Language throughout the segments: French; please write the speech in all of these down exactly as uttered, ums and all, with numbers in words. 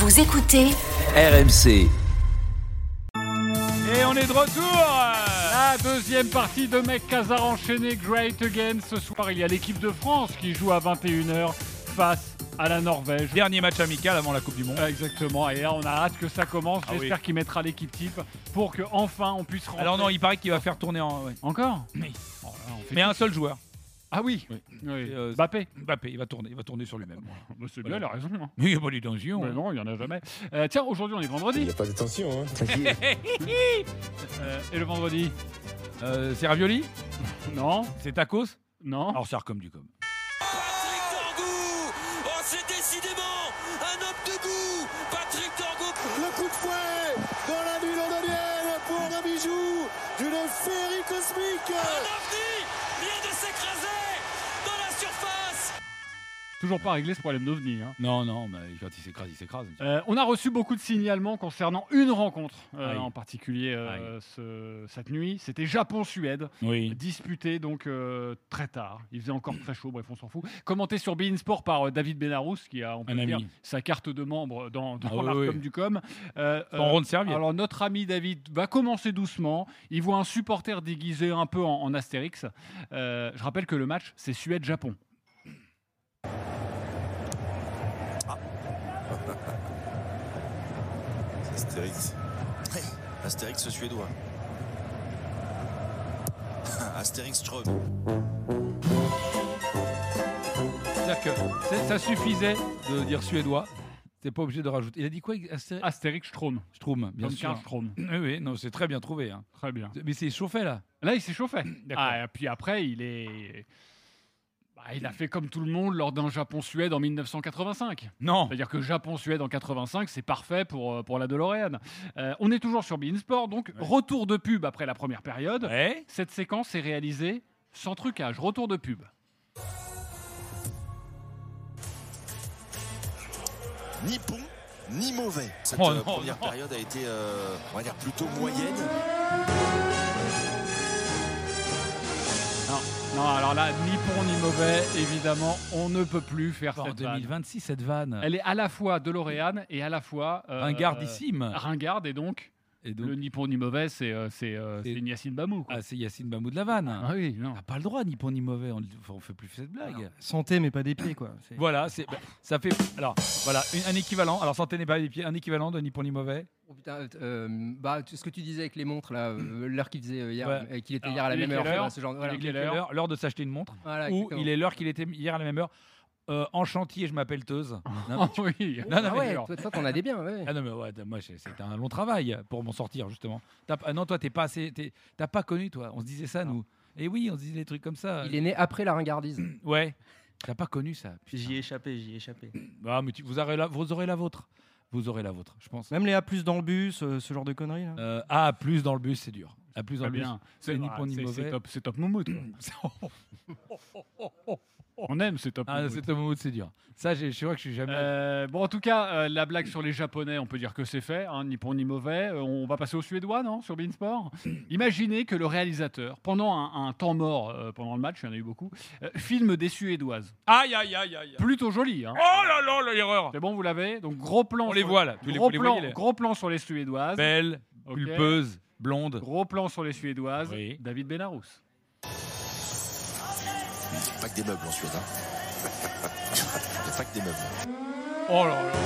Vous écoutez R M C. Et on est de retour. La deuxième partie de Mec Casar enchaîné Great Again. Ce soir, il y a l'équipe de France qui joue à vingt et une heures face à la Norvège. Dernier match amical avant la Coupe du Monde. Ah, exactement. Et là, on a hâte que ça commence. Ah J'espère oui. qu'il mettra l'équipe type pour qu'enfin on puisse rentrer. Alors non, il paraît qu'il va faire tourner en... Ouais. Encore Mais, Oh, là, on fait mais tout. un seul joueur. Ah oui, Oui. oui. Et, euh, Mbappé. Mbappé, il va tourner, il va tourner sur lui-même. Bah, c'est Voilà. bien, il a raison. Hein. Mais il n'y a pas d'intention. Mais non, il n'y en a jamais. Euh, tiens, aujourd'hui, on est Il vendredi. n'y a pas de tension, hein. T'inquiète. Euh, et le vendredi Euh, c'est ravioli. Non, C'est tacos. non. Alors c'est comme du com. Patrick Torgou. Oh, c'est décidément un homme de goût. Patrick Torgou. Le coup de fouet dans la nuit londonienne pour un bijou d'une féerie cosmique. Un ovni vient de s'écraser dans la surface. Toujours pas réglé ce problème d'OVNI. Hein. Non, non, mais quand il s'écrase, il s'écrase. Euh, on a reçu beaucoup de signalements concernant une rencontre, euh, Aïe. en particulier euh, ce- cette nuit. C'était Japon-Suède, Oui. disputé donc euh, très tard. Il faisait encore très chaud, bref, on s'en fout. Commenté sur beIN Sport par euh, David Benarous, qui a, on peut Un dire, ami. sa carte de membre dans, dans Ah oui, l'Arcom oui. du Com. Euh, En ronde serviette. alors notre ami David va commencer doucement. Il voit un supporter déguisé un peu en, en Astérix. Euh, je rappelle que le match, c'est Suède-Japon. Astérix. Hey, Astérix suédois. Astérix Ström. C'est-à-dire que c'est- ça suffisait de dire suédois. T'es pas obligé de rajouter. Il a dit quoi Asté- Astérix Strom. Strom, bien Comme sûr. Karl Strom. Oui, oui, non, c'est très bien trouvé. Hein. Très bien. Mais c'est chauffé là. Là, il s'est chauffé. D'accord. Ah, et puis après, il est. Bah, il a fait comme tout le monde lors d'un Japon-Suède en mille neuf cent quatre-vingt-cinq. Non. C'est-à-dire que Japon-Suède en quatre-vingt-cinq, c'est parfait pour, euh, pour la DeLorean. Euh, on est toujours sur beIN Sport, donc Ouais. retour de pub après la première période. Ouais. Cette séquence est réalisée sans trucage. Retour de pub. Ni bon, ni mauvais. Cette Oh euh, non, première non. période a été, euh, on va dire, plutôt moyenne. Non, non, alors là, ni bon ni mauvais, évidemment, on ne peut plus faire En cette vanne. deux mille vingt-six, cette vanne. Elle est à la fois DeLorean et à la fois. euh, Ringardissime. euh, ringarde, et donc. Et donc, Le ni bon ni mauvais, c'est euh, c'est euh, Et- c'est une Yacine Bamou. Quoi. ah, c'est Yacine Bamou de la vanne. Ah oui, non. On n'a pas le droit, ni bon ni mauvais. On ne fait plus cette blague. Santé, mais pas des pieds, quoi. C'est- Voilà, c'est, bah, ça fait. Alors, voilà, une- un équivalent. Alors, santé n'est pas des pieds, un équivalent de ni bon ni mauvais. Oh putain, euh, bah, tu- ce que tu disais avec les montres, là, euh, l'heure qu'il faisait euh, hier, Ouais. euh, qu'il était Alors, hier à la il est même heure, quelle heure enfin, ce genre, voilà. Il est Il est quelle heure l'heure, l'heure de s'acheter une montre. Voilà, Ou exactement. il est l'heure qu'il était hier à la même heure. Euh, en chantier, je m'appelle Teuse. Non, Ah oui. Non, non, Ah mais ouais, alors. toi, toi, t'en as des biens, ouais. Ah non, mais ouais, moi, c'est- c'était un long travail pour m'en sortir, justement. T'as- ah non, toi, t'es pas assez. t'es- T'as pas connu, toi. On se disait ça, nous. Et oui, on se disait des trucs comme ça. Il est né après la ringardise. Ouais. T'as pas connu ça. putain. J'y ai échappé, j'y ai échappé. Ah, mais tu- vous, aurez la, vous aurez la vôtre. Vous aurez la vôtre, je pense. Même les A plus dans le bus, euh, ce genre de conneries. Là. Euh, A plus dans le bus, c'est dur. A plus dans Très le bus. bien. C'est ni ah, bon ni c'est- mauvais. C'est top, c'est top moumoute. quoi. On aime, c'est top Ah, moumoute. c'est Tom Wood, c'est dur. Ça, j'ai- je suis vrai que je suis jamais. Euh, bon, en tout cas, euh, la blague sur les Japonais, on peut dire que c'est fait, hein, ni bon ni mauvais. Euh, on va passer aux Suédois, non, sur beIN Sport. Imaginez que le réalisateur, pendant un, un temps mort, euh, pendant le match, il y en a eu beaucoup, euh, filme des Suédoises. Aïe, aïe, aïe, aïe. Plutôt joli, hein. Oh là là, l'erreur. C'est bon, vous l'avez. Donc gros plan. On les sur- voit là. Tous les, Gros vous les plan, voyez, les- gros plan sur les Suédoises. Belle, Ok. pulpeuse, blonde. Gros plan sur les Suédoises. Oui. David Benarous. Il n'y a pas que des meubles en Suède. Hein. Il n'y a pas que des meubles. Oh là là.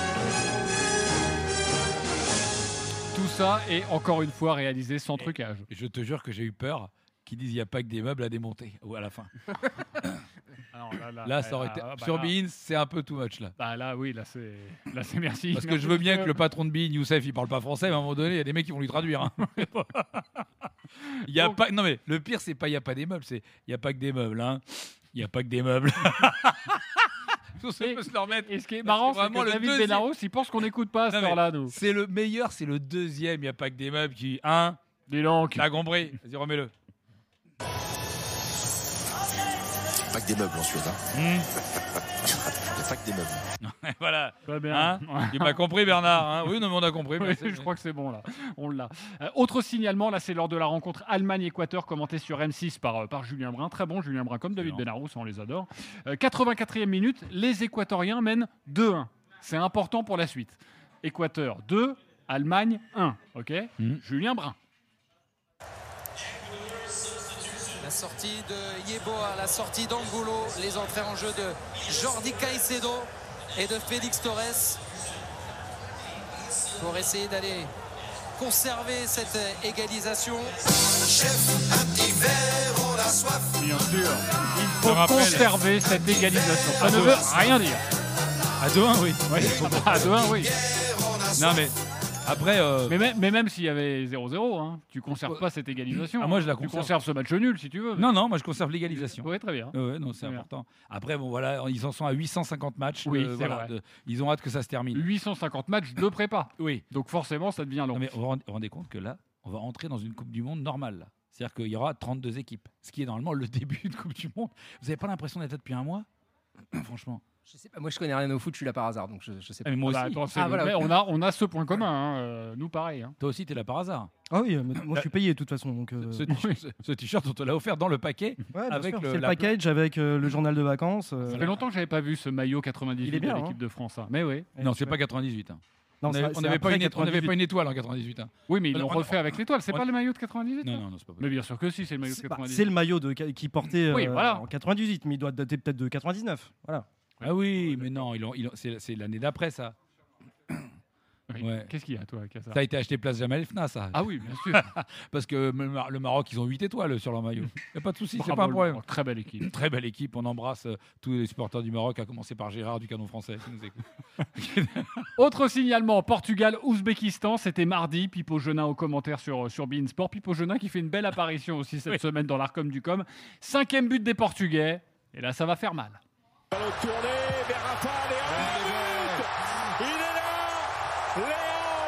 Tout ça est encore une fois réalisé sans trucage. Je te jure que j'ai eu peur qu'ils disent il n'y a pas que des meubles à démonter. Ou à la fin. Alors, là, Là, ça aurait été. ah, bah, Sur là- beIN, c'est un peu too much là. Bah là, oui, là c'est, là c'est merci. Parce que Merci je veux bien monsieur. que le patron de beIN, Youssef, il parle pas français, mais à un moment donné, il y a des mecs qui vont lui traduire. hein. Il y a Donc- pas. Non mais le pire, c'est pas il y a pas des meubles, c'est il y a pas que des meubles. Hein. Il y a pas que des meubles. Tout ça Et- peut se le remettre. Et ce qui est Parce marrant, que c'est vraiment, que le David deuxième- Benarous, il pense qu'on n'écoute pas à Non, cette mais heure-là, nous. C'est le meilleur, c'est le deuxième. Il y a pas que des meubles qui. Hein. Dis donc. T'as compris. Vas-y, remets-le. Il n'y a pas que des meubles en Suède. Hein. Hmm. Il n'y a pas que des meubles. Voilà. Très bien. Hein Tu m'as compris, Bernard. Hein oui, non, mais on a compris. Oui, merci. je crois que c'est bon là, on l'a. Euh, autre signalement, là c'est lors de la rencontre Allemagne-Équateur commenté sur M six par, euh, par Julien Brun, très bon Julien Brun comme David Excellent. Benarous, on les adore. Euh, quatre-vingt-quatrième minute, les Équatoriens mènent deux un. C'est important pour la suite. Équateur deux, Allemagne un. Ok. Mm. Julien Brun. La sortie de Yeboah, la sortie d'Angulo, les entrées en jeu de Jordi Caicedo et de Félix Torres pour essayer d'aller conserver cette égalisation. Chef, un petit verre, on a soif. Bien sûr. Il Je faut rappelle. conserver cette égalisation. Ça À ne deux. veut rien dire. À deux un, oui. Ouais, à deux un, oui. Non, mais après. euh, Mais, même- mais même s'il y avait zéro zéro, hein, tu conserves pas cette égalisation. Ah, moi, je la Tu conserve. conserves ce match nul si tu veux. Non, non, moi je conserve l'égalisation. Oui, très bien. Ouais, ouais, non, c'est Très bien. important. Après, bon, voilà, ils en sont à huit cent cinquante matchs. Oui, euh, c'est voilà, vrai. de- ils ont hâte que ça se termine. huit cent cinquante matchs de prépa. Oui. Donc forcément, ça devient long. Non, mais vous vous rendez- vous rendez compte que là, on va entrer dans une Coupe du Monde normale. là. C'est-à-dire qu'il y aura trente-deux équipes, ce qui est normalement le début de Coupe du Monde. Vous n'avez pas l'impression d'être là depuis un mois Franchement. Je sais pas, moi je connais rien au foot, je suis là par hasard, donc je, je sais Ah, pas. mais moi Bah, aussi. attends, c'est Ah, le- voilà, mais ok. on, a, on a ce point commun. hein, euh, nous, pareil. hein. Toi aussi, tu es là par hasard. Ah oui, euh, mais moi je suis payé de toute façon. Donc, euh, Ce, t- ce- ce t-shirt, on te l'a offert dans le paquet. ouais, bien avec sûr, le- c'est le la- package avec euh, le journal de vacances. euh, Ça fait longtemps que j'avais pas vu ce maillot quatre-vingt-dix-huit Il est bien, de l'équipe hein. de France. hein. Mais oui. ouais, Non, c'est ouais. pas quatre-vingt-dix-huit. hein. Non, On c'est- n'avait c'est pas, après une é- on avait quatre-vingt-dix-huit. pas une étoile en quatre-vingt-dix-huit. hein. Oui, mais ils On- l'ont on- refait avec l'étoile. C'est on- pas le maillot de quatre-vingt-dix-huit Non, ça non, non, c'est pas possible. Mais bien sûr que si, c'est le maillot de C'est bah, quatre-vingt-dix-huit. c'est le maillot de, qui portait Oui, euh, voilà. en quatre-vingt-dix-huit, mais il doit dater peut-être de quatre-vingt-dix-neuf. Voilà. Ah oui, mais non, ils ont- ils ont- c'est c'est l'année d'après, ça. Oui. Ouais. Qu'est-ce qu'il y a, toi, Kassa Ça a été acheté place Jamal Fna, ça. Ah oui, bien sûr. Parce que le Mar- le Maroc, ils ont huit étoiles sur leur maillot. Il n'y a pas de souci, c'est Bravo, pas un le problème. Maroc. Très belle équipe. Très belle équipe, on embrasse euh, tous les supporters du Maroc, à commencer par Gérard du Canon Français qui nous écoute. Autre signalement, Portugal-Ouzbékistan, c'était mardi. Pipo Genin au commentaire sur, sur beIN Sport. Pipo Genin qui fait une belle apparition aussi cette Oui. semaine dans l'Arcom du Com. Cinquième but des Portugais. Et là, ça va faire mal. Ballon tourné vers Rafa, Léon. Il est là, Léon.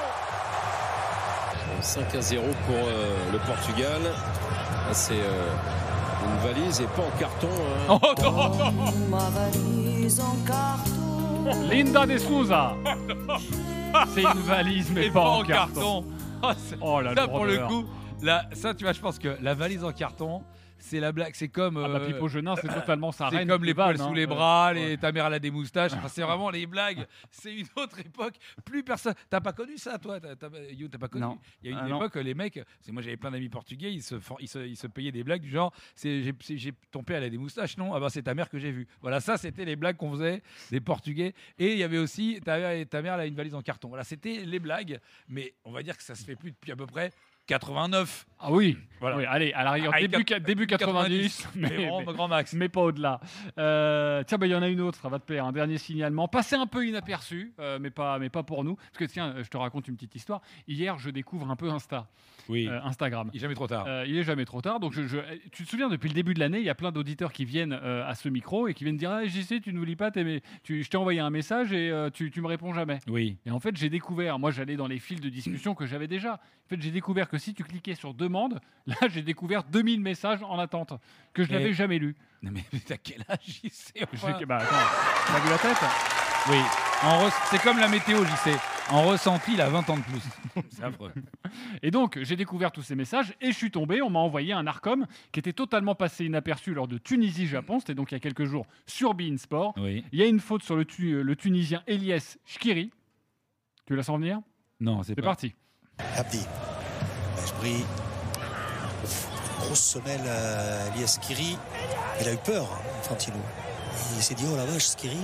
cinq à zéro pour euh, le Portugal. Là, c'est euh, une valise et pas en carton. hein. Oh non, non. Ma valise en carton. Linda de Souza. C'est une valise, mais Et pas en carton. Oh, c'est- Oh là, ça, pour le brodeur. coup, là, ça, tu vois, je pense que la valise en carton, c'est la blague. C'est comme. Ah bah, euh, Pipo Genin, c'est totalement sa C'est reine. comme les vannes, poils hein. sous les Euh, bras, les... ouais. ta mère elle a des moustaches. Enfin, c'est vraiment les blagues. C'est une autre époque. Plus personne. T'as pas connu ça, toi t'as, t'as... You, t'as pas connu Non. Il y a une Ah, non. époque, les mecs. C'est moi, j'avais plein d'amis portugais. Ils se, for- ils se, ils se payaient des blagues du genre. C'est, j'ai, c'est- j'ai... Ton père elle a des moustaches, non? Ah bah c'est ta mère que j'ai vue. Voilà, ça c'était les blagues qu'on faisait des Portugais. Et il y avait aussi ta mère, ta mère elle a une valise en carton. Voilà, c'était les blagues. Mais on va dire que ça se fait plus depuis à peu près quatre-vingt-neuf. Ah oui. Voilà. Oui, allez, à la rigueur, Ah, début, quatre- début quatre-vingt-dix. Mais, mais- vraiment, mais- grand max. mais pas au-delà. Euh, tiens, bah, il y en a une autre, ça va te plaire. Un dernier signalement, passé un peu inaperçu, euh, mais, pas, mais pas pour nous. Parce que tiens, je te raconte une petite histoire. Hier, je découvre un peu Insta, Oui. euh, Instagram. Il est jamais trop tard. Euh, il est jamais trop tard. Donc, je, je- tu te souviens, depuis le début de l'année, il y a plein d'auditeurs qui viennent euh, à ce micro et qui viennent dire ah, J C, tu n'oublies pas, t'es- tu, je t'ai envoyé un message et euh, tu, tu me réponds jamais. Oui. Et en fait, j'ai découvert, moi j'allais dans les fils de discussion que j'avais déjà. En fait, j'ai découvert que si tu cliquais sur demande, là j'ai découvert deux mille messages en attente que je Et- n'avais jamais lus. Non mais t'as quel âge, J C Je enfin sais que- bah, attends, t'as vu la tête? Oui. En re- C'est comme la météo, J C. En ressenti, il a vingt ans de plus. C'est affreux. Et donc, j'ai découvert tous ces messages et je suis tombé. On m'a envoyé un Arcom qui était totalement passé inaperçu lors de Tunisie-Japon. C'était donc il y a quelques jours sur beIN Sport. Oui. Il y a une faute sur le, tu- le Tunisien Elias Shkiri. Tu la sens venir? Non, c'est C'est pas. parti. Abdi. Je brille. Grosse semelle à Elias Skiri. Il a eu peur, hein, Infantino. Il s'est dit oh la vache, Skiri.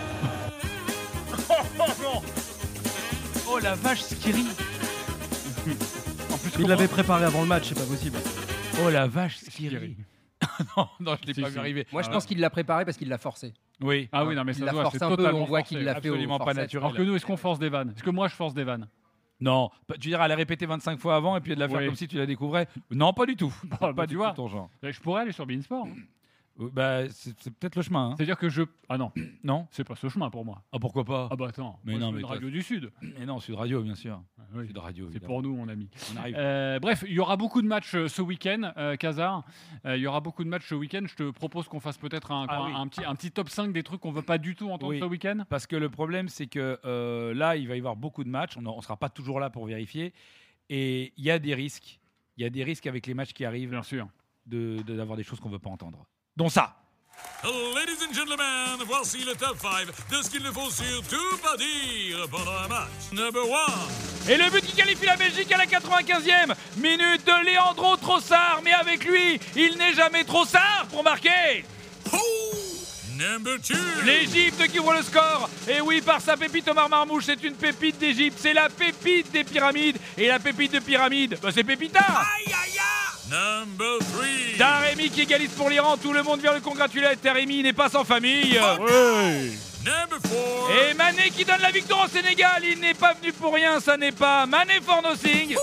Oh la vache, Skiri. En plus, Il comment- l'avait préparé avant le match, c'est pas possible. Oh la vache, Skiri. Skiri. non, non, je l'ai Si, pas si. vu arriver. Moi je Ah pense ouais. qu'il l'a préparé parce qu'il l'a forcé. Oui. Ah oui, non, mais Il ça l'a se voit, forcé c'est un peu, totalement on voit forcé. qu'il l'a fait au Absolument pas forceps. naturel. Alors que nous, est-ce qu'on force des vannes? Est-ce que moi, je force des vannes? Non, pas- tu dirais, elle a répété vingt-cinq fois avant et puis de la faire Oui. comme si tu la découvrais. Non, pas du tout. bah, pas tu du vois. tout ton genre. Je pourrais aller sur beIN Sport. hein. Euh, Bah, c'est, c'est peut-être le chemin. hein. C'est-à-dire que je. Ah non, Non. c'est pas ce chemin pour moi. Ah pourquoi pas. Ah bah attends, Mais moi, non, je fais mais une toi- radio du Sud. Mais non, Sud Radio, bien sûr. Ah oui, Sud Radio. c'est évidemment. pour nous, mon ami. On arrive. Euh, bref, il y aura beaucoup de matchs euh, ce week-end, euh, Kazar. Euh, Il y aura beaucoup de matchs ce week-end. Je te propose qu'on fasse peut-être un, Ah un- oui. un petit, un petit top cinq des trucs qu'on veut pas du tout entendre Oui. ce week-end. Parce que le problème, c'est que euh, là, il va y avoir beaucoup de matchs. On ne sera pas toujours là pour vérifier. Et il y a des risques. Il y a des risques avec les matchs qui arrivent Bien sûr. de, de- d'avoir des choses qu'on ne veut pas entendre. Dont ça. Ladies and gentlemen, voici le top cinq de ce qu'il ne faut surtout pas dire pendant un match. Number one. Et le but qui qualifie la Belgique à la quatre-vingt-quinzième minute de Leandro Trossard. Mais avec lui, il n'est jamais Trossard pour marquer. Oh. Number two. L'Égypte qui ouvre le score. Et oui, par sa pépite Omar Marmouche, c'est une pépite d'Égypte. C'est la pépite des pyramides. Et la pépite de pyramide, bah c'est Pépita. Aïe, aïe, aïe. Number three. Taremi qui égalise pour l'Iran. Tout le monde vient le congratuler. Taremi n'est pas sans famille. Oui. Number four. Et Mané qui donne la victoire au Sénégal. Il n'est pas venu pour rien. Ça n'est pas Mané for nothing.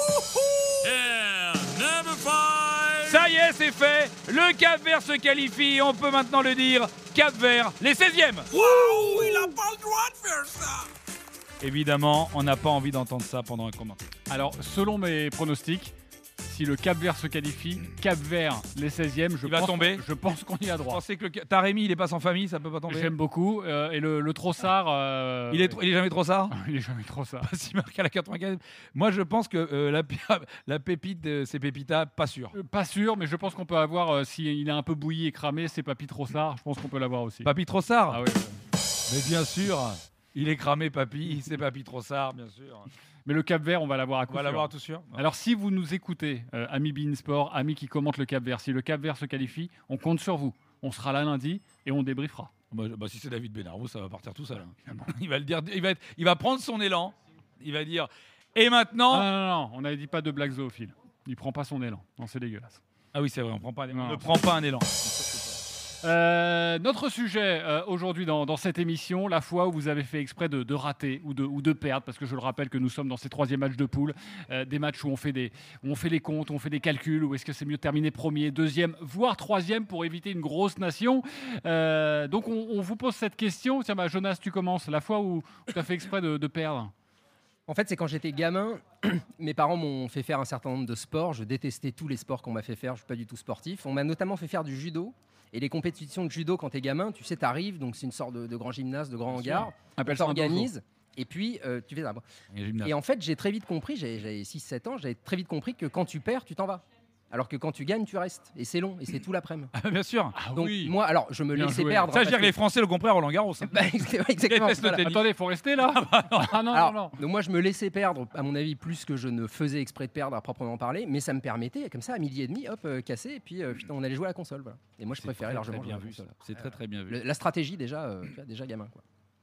And number five. Ça y est, c'est fait. Le Cap-Vert se qualifie. On peut maintenant le dire. Cap-Vert, les seizièmes. Wow, il a pas le droit de faire ça. Évidemment, on n'a pas envie d'entendre ça pendant un commentaire. Alors, selon mes pronostics, si le Cap-Vert se qualifie, Cap-Vert, les seizièmes, je Il va pense, tomber. Je pense qu'on y a Vous droit. pensez que le... Taremi, il est pas sans famille, ça peut pas tomber. J'aime beaucoup. euh, et le, le Trossard. euh, Il est, tr- il est jamais Trossard. il est jamais Trossard. Pas si marqué à la quatre-vingt-quinze. Moi, je pense que euh, la, pi- la pépite, de- c'est Pépita, pas sûr. Euh, Pas sûr, mais je pense qu'on peut avoir, euh, s'il est un peu bouilli et cramé, c'est Papy Trossard. Je pense qu'on peut l'avoir aussi. Papy Trossard. Ah oui. Mais bien sûr, il est cramé, Papy. C'est Papy Trossard, bien sûr. Mais le Cap-Vert, on va l'avoir à coup On va sûr. l'avoir tout sûr. Alors, si vous nous écoutez, euh, amis Bein Sport, amis qui commentent le Cap-Vert, si le Cap-Vert se qualifie, on compte sur vous. On sera là lundi et on débriefera. Bah, bah, si c'est David Benarou, ça va partir tout seul. hein. Il va le dire, il va, être- il va prendre son élan. Il va dire. Et maintenant. Non, non, non, non, on n'avait dit pas de blague zoophile. Il prend pas son élan. Non, c'est dégueulasse. Ah oui, c'est vrai, on prend pas un élan. Non. On ne prend pas un élan. Euh, notre sujet euh, aujourd'hui dans, dans cette émission, la fois où vous avez fait exprès de, de rater ou de, ou de perdre, parce que je le rappelle que nous sommes dans ces troisième matchs de poule, euh, des matchs où on, fait des, où on fait les comptes, où on fait des calculs, où est-ce que c'est mieux de terminer premier, deuxième, voire troisième pour éviter une grosse nation. Euh, donc on, on vous pose cette question. Tiens, bah, Jonas, tu commences. La fois où tu as fait exprès de, de perdre. En fait, c'est quand j'étais gamin, mes parents m'ont fait faire un certain nombre de sports. Je détestais tous les sports qu'on m'a fait faire. Je ne suis pas du tout sportif. On m'a notamment fait faire du judo. Et les compétitions de judo, quand tu es gamin, tu sais, tu arrives, donc c'est une sorte de, de grand gymnase, de grand hangar. On Appelle ça un t'organise. Et puis, euh, tu fais ça. Et gymnase. Et en fait, j'ai très vite compris, j'avais j'avais six sept ans, j'avais très vite compris que quand tu perds, tu t'en vas. Alors que quand tu gagnes, tu restes. Et c'est long, et c'est tout l'après-midi. Ah, bien sûr. Ah Donc oui. moi, alors, je me Bien laissais joué. perdre. Ça, je veux dire parce que les Français le comprennent à Roland Garros. hein. que- Bah, exactement. exactement, détestent le voilà. tennis. Attendez, il faut rester là. Ah non, Alors, non, non. donc moi, je me laissais perdre, à mon avis, plus que je ne faisais exprès de perdre à proprement parler, mais ça me permettait, comme ça, à midi et demi, hop, euh, casser, et puis euh, putain, on allait jouer à la console. Voilà. Et moi, je C'est préférais très, largement très jouer à bien la vu. ça. console. C'est très très bien vu. Le- la stratégie, déjà, euh, tu vois, déjà gamin. Quoi.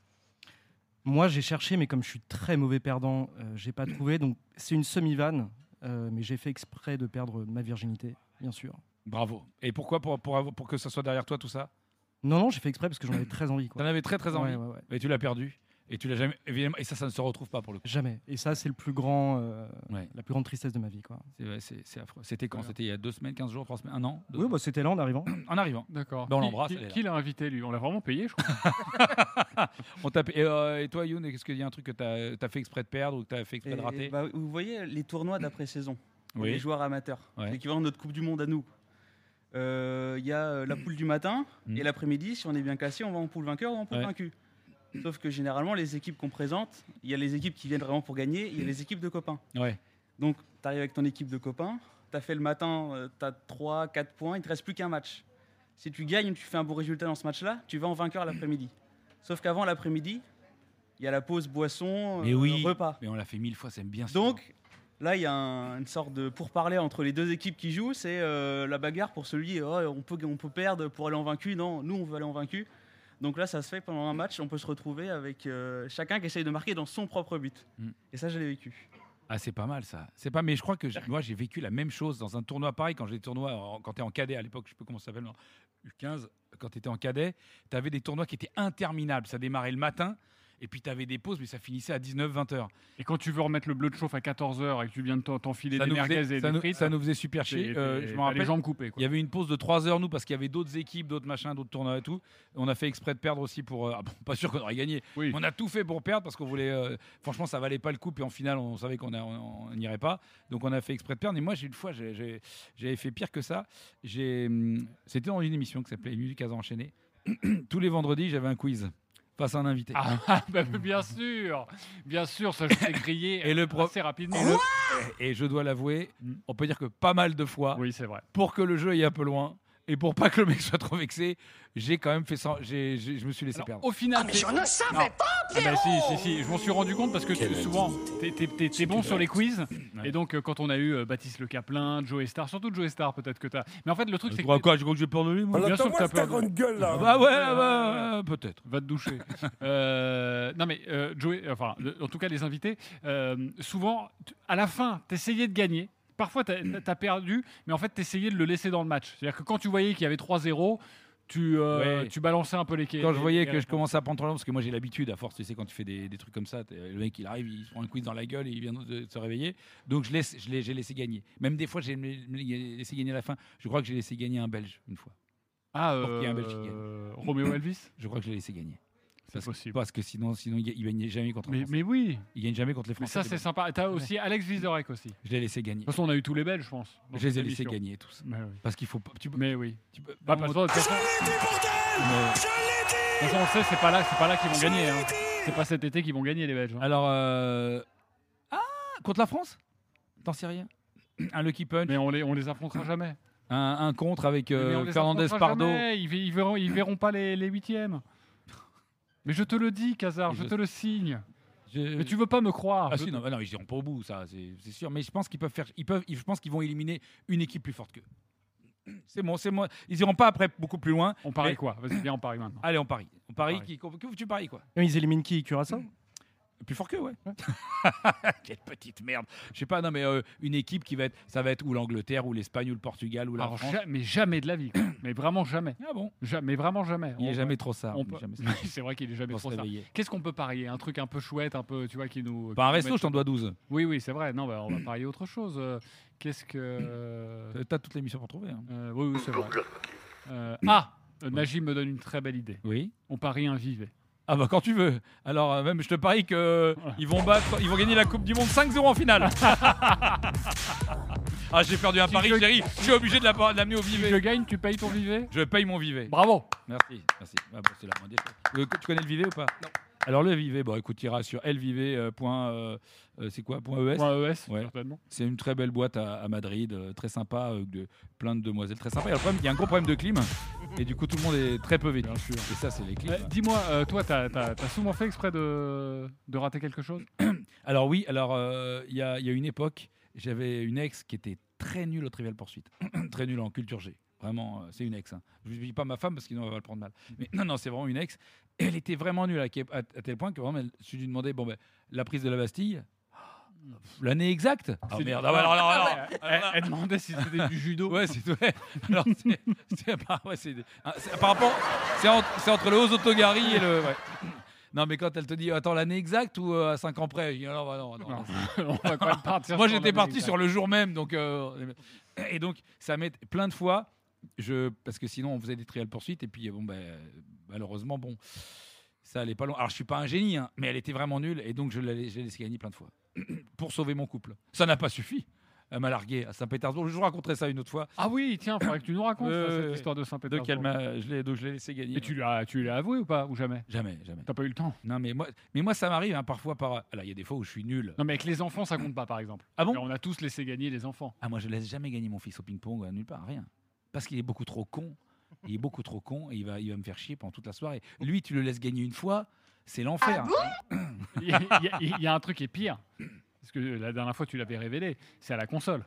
Moi, j'ai cherché, mais comme je suis très mauvais perdant, euh, j'ai pas trouvé. Donc, c'est une semi-vanne, euh, mais j'ai fait exprès de perdre ma virginité, bien sûr. Bravo. Et pourquoi pour, pour, avoir- pour que ça soit derrière toi tout ça? Non, non, j'ai fait exprès parce que j'en avais très envie. Quoi. T'en avais très très envie. Ouais, ouais, ouais. Mais tu l'as perdu. Et tu l'as jamais. Évidemment. Et ça, ça ne se retrouve pas pour le coup. Jamais. Et ça, c'est le plus grand, euh, Ouais. la plus grande tristesse de ma vie. Quoi. C'est, ouais, c'est, c'est affreux. C'était quand? Voilà. C'était il y a deux semaines, quinze jours, trois semaines, un an deux- Oui, bah, c'était là en arrivant. En arrivant. D'accord. Ben, on Qui- l'embrasse, Qui, elle est là. qui l'a invité, lui? On l'a vraiment payé, je crois. On tape. Et, euh, et toi, Youn, est-ce qu'il y a un truc que tu as fait exprès de perdre ou que tu as fait exprès de Et- rater? bah, vous voyez les tournois d'après-saison, Oui. les joueurs amateurs, Ouais. c'est l'équivalent de notre Coupe du Monde à nous. Euh, Il y a euh, la poule du matin Mm. et l'après-midi, si on est bien classé, on va en poule vainqueur ou en poule Ouais. vaincu. Sauf que généralement, les équipes qu'on présente, il y a les équipes qui viennent vraiment pour gagner, il y a les équipes de copains. Ouais. Donc, tu arrives avec ton équipe de copains, tu as fait le matin, tu as trois quatre points, il ne te reste plus qu'un match. Si tu gagnes, tu fais un bon résultat dans ce match-là, tu vas en vainqueur l'après-midi. Sauf qu'avant l'après-midi, il y a la pause boisson, Mais euh, oui. repas. Mais on l'a fait mille fois, c'est bien sûr. Donc, là, il y a un- une sorte de pourparler entre les deux équipes qui jouent. C'est euh, la bagarre pour celui, oh, on, peut, on peut perdre pour aller en vaincu. Non, nous, on veut aller en vaincu. Donc là, ça se fait pendant un match. On peut se retrouver avec euh, chacun qui essaye de marquer dans son propre but. Mm. Et ça, je l'ai vécu. Ah, c'est pas mal ça. C'est pas. Mais je crois que j'ai- moi, j'ai vécu la même chose dans un tournoi pareil quand j'ai des tournois. en- Quand tu es en cadet à l'époque, je sais pas comment ça s'appelle, non, U quinze. Quand tu étais en cadet, tu avais des tournois qui étaient interminables. Ça démarrait le matin. Et puis tu avais des pauses, mais ça finissait à dix-neuf vingt heures. Et quand tu veux remettre le bleu de chauffe à quatorze heures et que tu viens de t'en- t'enfiler des nous merguez faisait, et ça des nous- frites, ça nous faisait super t'es- chier. t'es- Euh, je t'as me les rappelle, jambes coupées. il Quoi. y avait une pause de trois heures, nous, parce qu'il y avait d'autres équipes, d'autres machins, d'autres tournois et tout. On a fait exprès de perdre aussi pour. euh, ah bon, pas sûr qu'on aurait gagné. Oui. On a tout fait pour perdre parce qu'on voulait. euh, franchement, ça valait pas le coup. Et en finale, on savait qu'on a- on on n'irait pas. Donc, on a fait exprès de perdre. Et moi, j'ai une fois, j'ai- j'ai- j'avais fait pire que ça. J'ai, hum, C'était dans une émission qui s'appelait Musique à enchaîné. Tous les vendredis, j'avais un quiz face à un invité. Ah, bah, bien sûr, bien sûr, ça je t'ai grillé Et le pro- assez rapidement. Et, le- et je dois l'avouer, on peut dire que pas mal de fois, Oui, c'est vrai. pour que le jeu aille un peu loin, Et pour pas que le mec soit trop vexé, j'ai quand même fait ça. J'ai, j'ai- je me suis laissé Alors, perdre. au final, Ah, mais t'es- je ne savais Non. pas, Ah bah Pierrot. si, si, si, je m'en suis rendu compte parce que tu- souvent, t'es, t'es- t'es- t'es bon sur les quiz. Ouais. Et donc, euh, quand on a eu euh, Baptiste Le Caplin, Joe Star, surtout Joe Star, peut-être que t'as. Mais en fait, le truc, Tu c'est que. crois t'es- quoi? Je crois que j'ai peur de lui, moi. Bien sûr que t'as peur. de- gueule là. Bah ouais, bah, peut-être. Va te doucher. Euh, non mais euh, Joey, enfin, le- en tout cas les invités, euh, souvent t- à la fin, t'essayais de gagner. Parfois t'as, t'as- t'as perdu, mais en fait t'essayais de le laisser dans le match. C'est-à-dire que quand tu voyais qu'il y avait trois zéro, tu, euh, Ouais. tu balançais un peu les quais. Quand je voyais les- que je commençais à prendre trop long, parce que moi j'ai l'habitude, à force, tu sais, quand tu fais des, des trucs comme ça, t'es- le mec il arrive, il se prend un quiz dans la gueule et il vient de se réveiller. Donc je laisse, je l'ai, j'ai laissé gagner. Même des fois, j'ai me- me laissé gagner à la fin. Je crois que j'ai laissé gagner un Belge une fois. Ah, Pour qu'il y ait un euh, Belge qui gagne. Roméo Elvis. Je crois que je l'ai laissé gagner. C'est Parce, possible. parce que sinon, sinon il il gagne jamais contre les Mais, Français. mais oui. Il gagne jamais contre les Mais Français. ça les c'est Belges. sympa. T'as aussi Alex Vizorek aussi. De Je l'ai laissé gagner. toute façon, on a eu tous les Belges, je pense. dans Je les ai cette laissés émission. gagner tous. Mais oui. Parce qu'il faut pas. Tu peux- Mais oui. tu peux- Bah, on- pas de toute façon, de toute façon, on sait, c'est pas là, c'est pas là qu'ils vont gagner. Hein. C'est pas cet été qu'ils vont gagner les Belges. hein. Alors, euh... ah, contre la France? T'en sais rien? Un Lucky Punch, Mais on les, on les affrontera jamais. un, un contre avec euh, Mais on les Fernandez affrontera Pardo. jamais. Ils, vi- ils verront, ils verront pas les, les huitièmes. Mais je te le dis, Casar, Et je je- te le signe. Je- Mais tu veux pas me croire. Ah Je si, te- non, bah non, ils iront pas au bout, ça, c'est c'est sûr. Mais je pense qu'ils peuvent faire, ils peuvent, je pense qu'ils vont éliminer une équipe plus forte qu'eux. C'est bon, c'est moi. Ils iront pas après beaucoup plus loin. On parie Mais- quoi Vas-y, viens, on parie maintenant. Allez, on parie. On parie. parie. Qui, que tu paries quoi? Ils éliminent qui? Curaçao? Plus fort qu'eux, ouais. Quelle petite merde. Je sais pas, non, mais euh, une équipe qui va être, ça va être ou l'Angleterre, ou l'Espagne, ou le Portugal, ou la Alors, France. ja- mais jamais de la vie. quoi. Mais vraiment jamais. Ah bon? Ja- mais vraiment jamais. Il On- est jamais trop ça. on peut- C'est vrai qu'il est jamais Pour se trop ça. réveiller. Qu'est-ce qu'on peut parier? Un truc un peu chouette, un peu, tu vois, qui nous. Pas un qui nous resto, mette- je t'en dois douze. Oui, oui, c'est vrai. Non, bah, on va parier autre chose. Euh, Qu'est-ce que. Euh, T'as toute l'émission pour trouver. Hein. Euh, oui, oui, c'est vrai. Euh, ah, euh, Najim me donne une très belle idée. Oui. On parie un Vivet. Ah bah quand tu veux. Alors euh, même je te parie que euh, ils vont battre, ils vont gagner la Coupe du Monde cinq zéro en finale. Ah j'ai perdu un Si pari, je- chérie. Je suis obligé de la- de l'amener au Si Vivet. je gagne, tu payes ton Vivet. Je paye mon Vivet. Bravo. Merci, merci. Ah bon, c'est la moindre des choses. Euh, Tu connais le Vivet ou pas? Non. Alors le Vivet, bon écoute, tu iras sur elvivet. euh, point, euh, euh, c'est quoi? Point .es. Point E S, Ouais. certainement. C'est une très belle boîte à, à Madrid, euh, très sympa, euh, de plein de demoiselles très sympas. Il y a, le problème, il y a un gros problème de clim et du coup tout le monde est très peu vêtu. Bien sûr. Et ça c'est les clims. Euh, Dis-moi, euh, toi, t'as as, souvent fait exprès de, de rater quelque chose? Alors oui, alors euh, il y, a, il y a une époque, j'avais une ex qui était très nulle au Trivial Poursuite, très nulle en culture G. Vraiment, euh, c'est une ex. Hein. Je ne dis pas ma femme parce qu'il va le prendre mal. Mais non, non, c'est vraiment une ex. Et elle était vraiment nulle à, à, à tel point que vraiment, elle, je lui demandais, bon ben, la prise de la Bastille, l'année exacte. Ah C'est merde, du- ah, bah, alors, alors, alors, Elle, alors, elle demandait si c'était du judo. Ouais, c'est ouais. Alors, c'est, c'est, par- ouais, c'est- ah, c'est- par rapport, c'est entre, c'est entre le Haut-Autogari et le. Ouais. Non, mais quand elle te dit, attends, l'année exacte ou euh, à cinq ans près, je dis, alors, bah, non, non, Non. non. On va quand même partir Moi, sur j'étais l'année parti exacte. sur le jour même, donc euh, et donc ça m'est plein de fois. Je parce que sinon on faisait des trials poursuites et puis bon ben malheureusement bon ça allait pas loin. Alors je suis pas un génie, hein, mais elle était vraiment nulle et donc je l'ai je l'ai laissé gagner plein de fois pour sauver mon couple. Ça n'a pas suffi. Elle m'a largué à Saint-Pétersbourg. Je vous raconterai ça une autre fois. Ah oui, tiens, faudrait que tu nous racontes ça, Euh, cette histoire de Donc Saint-Pétersbourg. elle m'a, je l'ai, donc je l'ai laissé gagner. Et tu l'as, tu l'as avoué ou pas, ou jamais? Jamais, jamais. T'as pas eu le temps? Non mais moi, mais moi ça m'arrive hein, parfois par. Alors il y a des fois où je suis nul. Non, mais avec les enfants, ça compte pas, par exemple. Ah bon? On a tous laissé gagner les enfants. Ah moi je laisse jamais gagner mon fils au ping-pong euh, nulle part, rien. Parce qu'il est beaucoup trop con. Il est beaucoup trop con et il va, il va me faire chier pendant toute la soirée. Lui, tu le laisses gagner une fois, c'est l'enfer. Il y, a- il y a- il y a un truc qui est pire. Parce que la dernière fois, tu l'avais révélé. C'est à la console.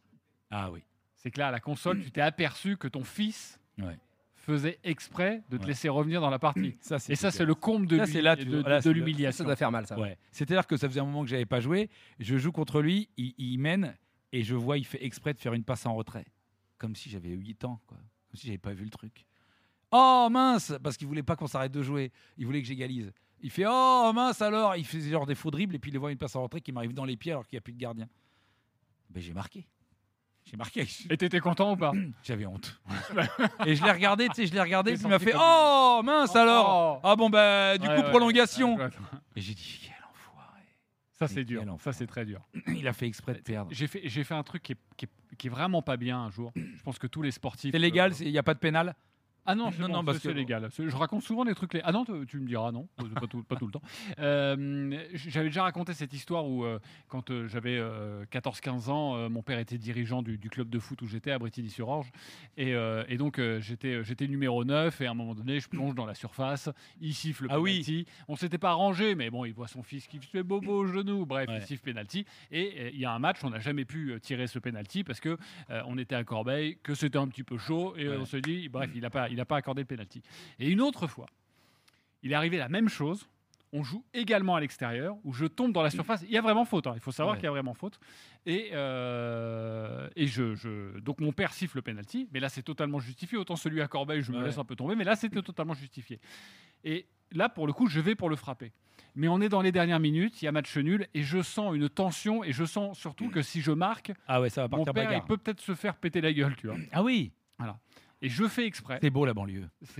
Ah oui. C'est que là, à la console, tu t'es aperçu que ton fils Ouais. faisait exprès de te Ouais. laisser revenir dans la partie. Ça, c'est Et ça, super. c'est le comble de, Ça, l'humi- c'est là, tu- de, de- voilà, de c'est le- l'humiliation. Ça doit faire mal, ça. Ouais. C'est-à-dire que ça faisait un moment que j'avais pas joué. Je joue contre lui, il, il mène et je vois, il fait exprès de faire une passe en retrait, comme si j'avais huit ans, quoi. Comme si j'avais pas vu le truc. Oh mince, parce qu'il voulait pas qu'on s'arrête de jouer. Il voulait que j'égalise. Il fait oh mince alors. Il faisait genre des faux dribbles et puis il voit une passe en retrait qui m'arrive dans les pieds alors qu'il n'y a plus de gardien. Ben j'ai marqué. J'ai marqué. Et t'étais content ou pas? J'avais honte. Et je l'ai regardé, tu sais, je l'ai regardé, T'es puis il m'a senti fait comme- oh mince Oh. alors. Ah bon bah du Ouais, coup ouais, prolongation. ouais, ouais. Et j'ai dit quel enfoiré. Ça, c'est Mais dur. quel Ça, enfoiré. c'est très dur. Il a fait exprès de perdre. J'ai fait, j'ai fait un truc qui est, qui, est, qui est vraiment pas bien un jour. Je pense que tous les sportifs. C'est légal, euh, il n'y a pas de pénal. Ah non, c'est Non, bon, non, parce c'est que- légal. C'est- Je raconte souvent des trucs. lé- Ah non, tu tu me diras non, pas tout, pas tout le temps. Euh, j'avais déjà raconté cette histoire où, euh, quand euh, j'avais euh, quatorze quinze ans, euh, mon père était dirigeant du, du club de foot où j'étais, à Bretigny-sur-Orge. Et, euh, et donc, euh, j'étais, j'étais numéro neuf. Et à un moment donné, je plonge dans la surface. Il siffle Ah oui. penalty. On s'était pas arrangé, mais bon, il voit son fils qui fait bobo au genou. Bref, Ouais. il siffle penalty. Et euh, il y a un match, on n'a jamais pu euh, tirer ce penalty parce que euh, on était à Corbeil, que c'était un petit peu chaud. Et euh, Ouais. on se dit, bref, il n'a pas, il a pas accordé le penalty. Et une autre fois, il est arrivé la même chose. On joue également à l'extérieur, où je tombe dans la surface. Il y a vraiment faute. hein. Il faut savoir Ouais. qu'il y a vraiment faute. Et, euh, et je, je- donc mon père siffle le penalty, mais là c'est totalement justifié. Autant celui à Corbeil, je me Ouais. laisse un peu tomber, mais là c'était totalement justifié. Et là, pour le coup, je vais pour le frapper. Mais on est dans les dernières minutes, il y a match nul, et je sens une tension, et je sens surtout que si je marque, Ah ouais, ça va mon partir père il bagarre. peut peut-être se faire péter la gueule, tu vois. Ah oui. Voilà. Et je fais exprès. C'est beau la banlieue. C'est-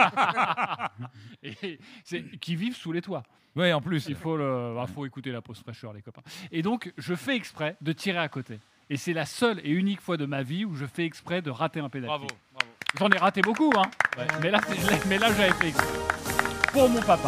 et c'est qui vivent sous les toits. Ouais, en plus. Il faut le, bah, faut écouter la pause fraîcheur, les copains. Et donc, je fais exprès de tirer à côté. Et c'est la seule et unique fois de ma vie où je fais exprès de rater un pénalty. Bravo, bravo. J'en ai raté beaucoup, hein. Ouais. Mais là, c'est- je l'ai- mais là, j'avais fait exprès. Pour mon papa.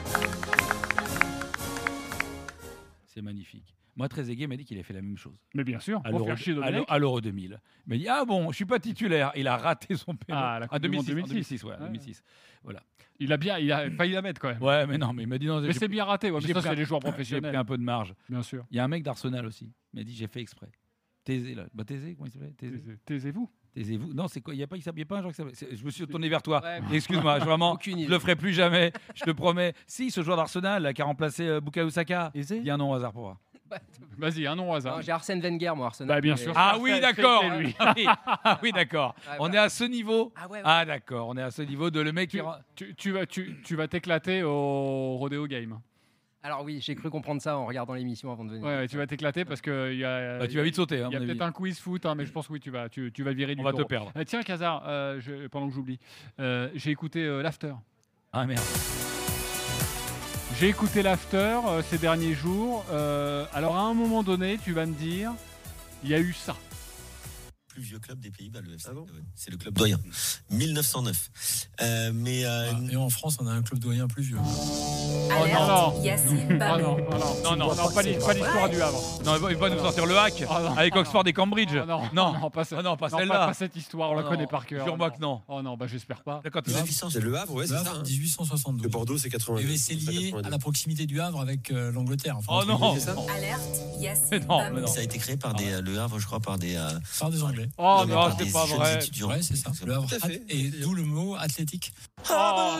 C'est magnifique. Moi, Trezeguet m'a dit qu'il a fait la même chose. Mais bien sûr, À pour l'Euro faire chier à Domenech. l'Euro- à l'Euro deux mille. Il m'a dit ah bon, je suis pas titulaire. Il a raté son pénalty. Ah, la Coupe du Monde deux mille six, deux en mille six. deux mille six, ouais, Ouais. deux mille six. Voilà. Il a bien, il a failli la mettre quand même. Ouais, mais non, mais il m'a dit non. Mais j'ai- c'est bien raté. Ouais, mais j'ai ça, pris c'est un- les joueurs J'ai professionnels. pris un peu de marge. Bien sûr. Il y a un mec d'Arsenal aussi. Il m'a dit j'ai fait exprès. Taisez là. Bah Taisez, comment il s'appelle Taisez. Taisez- Taisez-vous. Taisez-vous. Non, c'est quoi Il n'y a pas, il y a pas un genre qui s'appelle. c'est- Je me suis tourné vers toi. Ouais. Excuse-moi, je, vraiment, Aucune je idée. le ferai plus jamais. Je te promets. Si ce joueur d'Arsenal là, qui a remplacé euh, Bukayo Saka, Eze il y a un nom au hasard pour moi. Vas-y, un nom au hasard. Non, j'ai Arsène Wenger, moi, Arsenal. Bah, bien mais- sûr. Ah c'est- oui, c'est- d'accord. c'est lui. Ah oui, ah oui, d'accord. Ouais, On bah. est à ce niveau. Ah ouais, ouais. Ah d'accord, on est à ce niveau de le mec qui. Tu, tu- tu vas, tu, tu vas t'éclater au Rodeo Game. Alors oui, j'ai cru comprendre ça en regardant l'émission avant de venir. Ouais, ouais, tu vas t'éclater parce que il y a. Bah, tu vas vite sauter. hein, à Il y a mon avis. peut-être un quiz foot, hein, mais je pense que oui, tu vas, tu, tu vas virer du On va te taureau. perdre. Euh, tiens, Kazar, euh, je- pendant que j'oublie, euh, j'ai écouté euh, l'After. Ah merde. J'ai écouté l'After euh, ces derniers jours. Euh, alors, à un moment donné, tu vas me dire, il y a eu ça. Plus vieux club des Pays-Bas, le F C. C'est le club doyen. mille neuf cent neuf. Euh, mais euh, Ah, et en France, on a un club doyen plus vieux. Alerte, non. Yacine Ah Bamou. non, non, non, non, non, pas l'hi- pas l'histoire du Havre. Non, il va, il va nous sortir le hack Ah, non. avec Oxford et Cambridge. Oh, non, non, non, pas, ce- Ah non, pas non, celle-là. pas cette histoire, on la Oh, connaît non. par cœur. Jure-moi que non. Oh non, bah j'espère pas. D'accord, tu le vas- Havre, c'est le Havre, ouais, Le c'est Havre, ça. hein. dix-huit cent soixante-douze. Le Bordeaux, c'est quatre-vingt-deux. Et c'est lié à la proximité du Havre avec euh, l'Angleterre. Enfin, Oh entre non. guillemets, C'est ça. Alerte, Mais Yacine non, Bamou. mais non. Ça a été créé par des, euh, le Havre, je crois, par des. euh, Par des Anglais. Oh mais non, par c'est des pas jeunes vrai. étudiants. Ouais, c'est ça. Le Havre. Tout à fait. Et d'où le mot athlétique. Oh.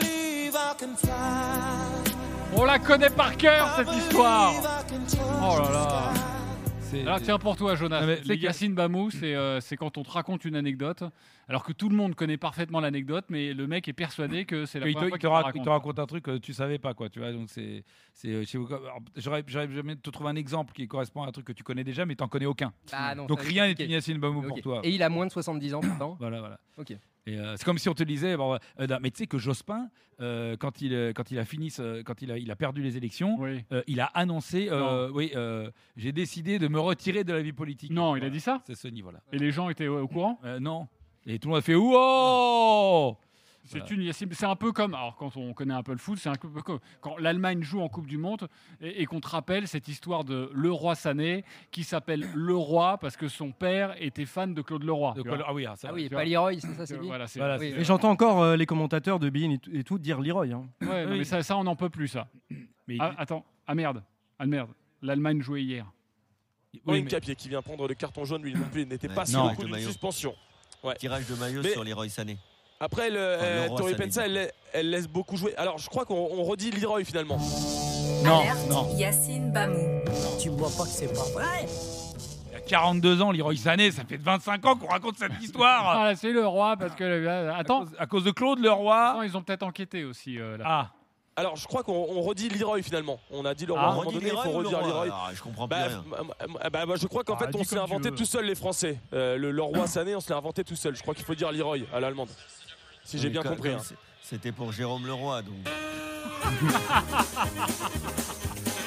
On la connaît par cœur cette histoire. Oh là là. C'est- Alors tiens pour toi Jonas, Non, mais les c'est que- Yacine Bamou, c'est euh, c'est quand on te raconte une anecdote, alors que tout le monde connaît parfaitement l'anecdote, mais le mec est persuadé que c'est la il, te, première il fois te qu'il te rac- raconte. il te raconte un truc que tu savais pas, quoi. Tu vois, donc c'est, c'est. euh, chez vous- alors, J'aurais, j'aurais jamais te trouver un exemple qui correspond à un truc que tu connais déjà, mais t'en connais aucun. Bah non, donc ça va rien être n'est compliqué. une Yacine Bamou Ok. pour toi. Et il a moins de soixante-dix ans pourtant. Voilà, voilà. Ok. Et euh, c'est comme si on te disait, bon, euh, non, mais tu sais que Jospin, euh, quand il euh, quand il a fini, ce- quand il a il a perdu les élections, Oui. euh, il a annoncé, euh, oui, euh, j'ai décidé de me retirer de la vie politique. Non, il a dit ça. C'est ce niveau-là. Et les gens étaient au au courant. Euh, non. Et tout le monde a fait ouah. C'est Voilà. une Yacine. C'est un peu comme, alors quand on connaît un peu le foot, c'est un peu comme quand l'Allemagne joue en Coupe du Monde et, et qu'on te rappelle cette histoire de Leroy Sané qui s'appelle Leroy parce que son père était fan de Claude Leroy. De tu quoi- vois. ah oui, ah, ça Ah va. oui, tu pas vois. Leroy, c'est ça, c'est Euh, dit. Voilà, c'est. Voilà, Oui, c'est- Et j'entends encore euh, les commentateurs de Bein et, tout- et tout dire Leroy. Hein. Ouais, non, Oui. mais ça, ça, on n'en peut plus ça. Mais il- Ah, attends, ah merde, ah merde, l'Allemagne jouait hier. oui, Oui, mais- Capier qui vient prendre le carton jaune, lui non plus, il n'était Ouais, pas non. sur le Avec coup le d'une maillot. suspension. Ouais. Tirage de maillot Mais- sur Leroy Sané. Après, le, euh, Leroy Tori Sané, Pensa, elle, la- elle laisse beaucoup jouer. Alors, je crois qu'on on redit Leroy finalement. Non, Alerte, non. Yacine Bamou. Tu vois pas que c'est pas vrai. Il a quarante-deux ans, Leroy Sané, ça fait vingt-cinq ans qu'on raconte cette histoire. Ah, là, c'est le roi parce que. euh, À attends, cause, à cause de Claude Leroy. attends, ils ont peut-être enquêté aussi. euh, là. Ah, Alors, je crois qu'on on redit Leroy finalement. On a dit Leroy Ah, à un On moment redit donné, il faut Leroy ou redire Leroy Leroy. Alors, je comprends plus Bah, rien. m- m- bah, bah, je crois qu'en Ah, fait, dis on s'est comme tu inventé veux. tout seul les Français. Euh, le Leroy Sané, on se l'a inventé tout seul. Je crois qu'il faut dire Leroy à l'allemande. Si j'ai Oui, bien comme- compris. comme hein. c'est- C'était pour Jérôme Leroy, donc.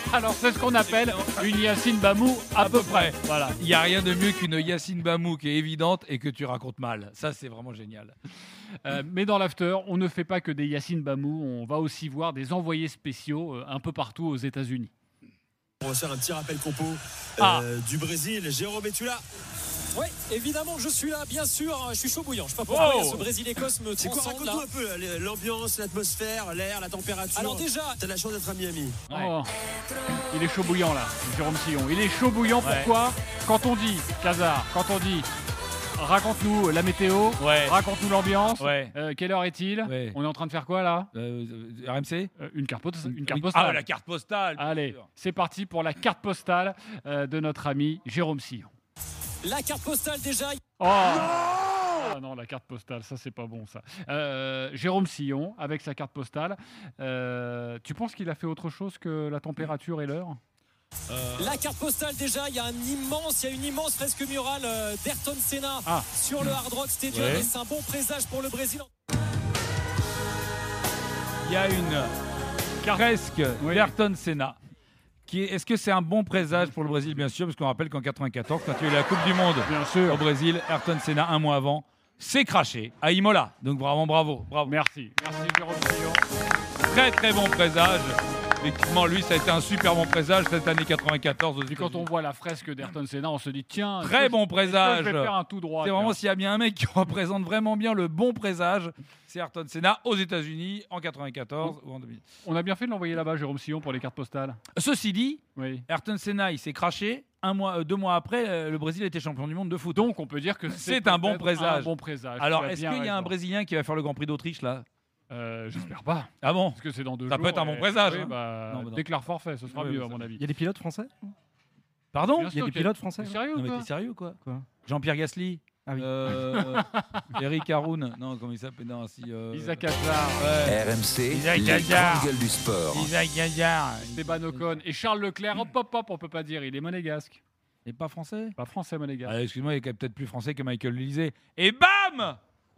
Alors c'est ce qu'on appelle une Yacine Bamou à peu près. Voilà. Il n'y a rien de mieux qu'une Yacine Bamou qui est évidente et que tu racontes mal. Ça, c'est vraiment génial. Euh, mais dans l'after, on ne fait pas que des Yacine Bamou, on va aussi voir des envoyés spéciaux euh, un peu partout aux États-Unis. On va faire un petit rappel compo euh, Ah. du Brésil. Jérôme, es-tu là? Oui, évidemment, je suis là, bien sûr. Je suis chaud bouillant. Je sais pas pourquoi Oh. ce Brésil-Écosse me C'est quoi? transcende là. Raconte-nous un peu l'ambiance, l'atmosphère, l'air, la température. Alors déjà, t'as la chance d'être à Miami. Oh. Il est chaud bouillant là, Jérôme Sillon. Il est chaud bouillant, Ouais. pourquoi? Quand on dit, Casar, quand on dit raconte-nous la météo, Ouais. raconte-nous l'ambiance, Ouais. euh, quelle heure est-il? Ouais. On est en train de faire quoi là? Euh, R M C Euh, Une carte, post- une carte Ah, postale. la carte postale. bien Allez, sûr. c'est parti pour la carte postale euh, de notre ami Jérôme Sillon. la carte postale déjà. Oh Ah non, la carte postale, ça c'est pas bon ça. Euh, Jérôme Sillon avec sa carte postale. Euh, tu penses qu'il a fait autre chose que la température et l'heure? La carte postale déjà, il y a un immense, il y a une immense fresque murale euh, d'Ayrton Senna Ah. sur le Hard Rock Stadium Ouais. et c'est un bon présage pour le Brésil. Il y a une fresque d'Ayrton Senna. Qui est, est-ce que c'est un bon présage pour le Brésil? Bien sûr, parce qu'on rappelle qu'en quatre-vingt-quatorze, quand il y a eu la Coupe du Monde Bien sûr. au Brésil, Ayrton Senna, un mois avant, s'est craché à Imola. Donc vraiment bravo, bravo. Merci, merci Jérôme Sillon. Très très bon présage. Effectivement, lui, ça a été un super bon présage cette année quatre-vingt-quatorze. Puis quand on voit la fresque d'Ayrton Senna, on se dit tiens, Très est-ce bon que- présage. est-ce que je vais faire un tout droit. C'est tiens. vraiment s'il y a bien un mec qui représente vraiment bien le bon présage, c'est Ayrton Senna aux États-Unis en quatre-vingt-quatorze ou en deux mille. On a bien fait de l'envoyer là-bas, Jérôme Sillon, pour les cartes postales. Ceci dit, Oui. Ayrton Senna, il s'est craché. Un mois, euh, deux mois après, euh, le Brésil était champion du monde de foot. Donc on peut dire que c'est un bon peut-être présage. Un bon présage. Alors, Tu as est-ce bien qu'il y a un raison. Brésilien qui va faire le Grand Prix d'Autriche là? Euh, J'espère pas. Ah bon? Parce que c'est dans deux Ça jours. peut être un bon et- présage, oui, hein. bah, Non, bah non. déclare forfait, ce sera Ouais, mieux mais à ça- mon avis. Il y a des pilotes français? Pardon? Bien Il y a sûr des qu'il pilotes français? T'es sérieux Non ou mais quoi t'es sérieux quoi? Quoi? Jean-Pierre Gasly? Ah oui. Euh, Eric Haroun? Non, comment il s'appelle? Non, si. Euh... Isaac Hazard, Ouais. R M C, Isaac les Hazard. grandes gueules du sport. Isaac Gaillard. Esteban Ocon et Charles Leclerc. Hop, hop, hop, on peut pas dire. Il est monégasque. Il est pas français? Pas français, monégasque. Ah, excuse-moi, il est peut-être plus français que Michael Lysé. Et bam!